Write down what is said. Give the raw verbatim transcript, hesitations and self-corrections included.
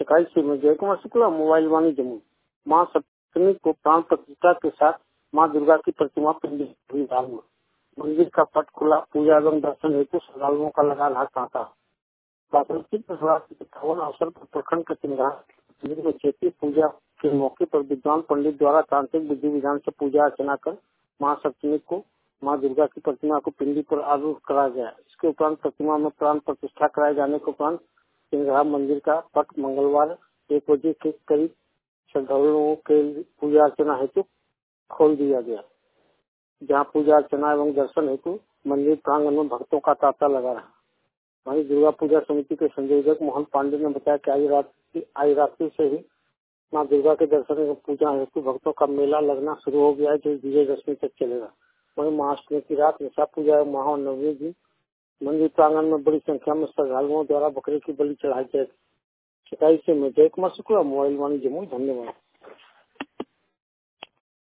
सकाई से मैं जय कुमार शुक्ला, मोबाइल वाणी जम्मू। माँ सप्तमी को प्राण प्रतिष्ठा के साथ माँ दुर्गा की प्रतिमा पंडाल में मंदिर का पट खुला, पूजा एवं दर्शन हेतु श्रद्धालुओं का लगा रहा तांता। प्राकृतिक इक्यावन अवसर पर प्रखंड के सिंगार मंदिर में चैती पूजा के मौके पर विद्वान पंडित द्वारा तांत्रिक विधि विधान से पूजा अर्चना कर माँ सप्तमी को माँ दुर्गा की प्रतिमा को पिंडी पर आरूढ़ कराया गया। इसके उपरांत प्रतिमा में प्राण प्रतिष्ठा कराए जाने के उपरांत सिंघा मंदिर का पट मंगलवार एक बजे के करीब श्रद्धालुओं के पूजा अर्चना हेतु खोल दिया गया, जहां पूजा अर्चना एवं दर्शन हेतु मंदिर प्रांगण में भक्तों का तांता लगा रहा। वहीं दुर्गा पूजा समिति के संयोजक मोहन पांडे ने बताया कि आज रात आज रात्रि से ही माँ दुर्गा के दर्शन एवं पूजा हेतु भक्तों का मेला लगना शुरू हो गया है, जो विजयदशमी तक चलेगा। वहीं महाअष्टमी की रात निशा पूजा एवं महानवमी भी मंदिर प्रांगण में बड़ी संख्या में श्रद्धालुओं द्वारा बकरे की बलि चढ़ाई जाएगी। शिकायत से मैं जय कुमार शुक्ला, मोबाइल वाणी जम्मू। धन्यवाद।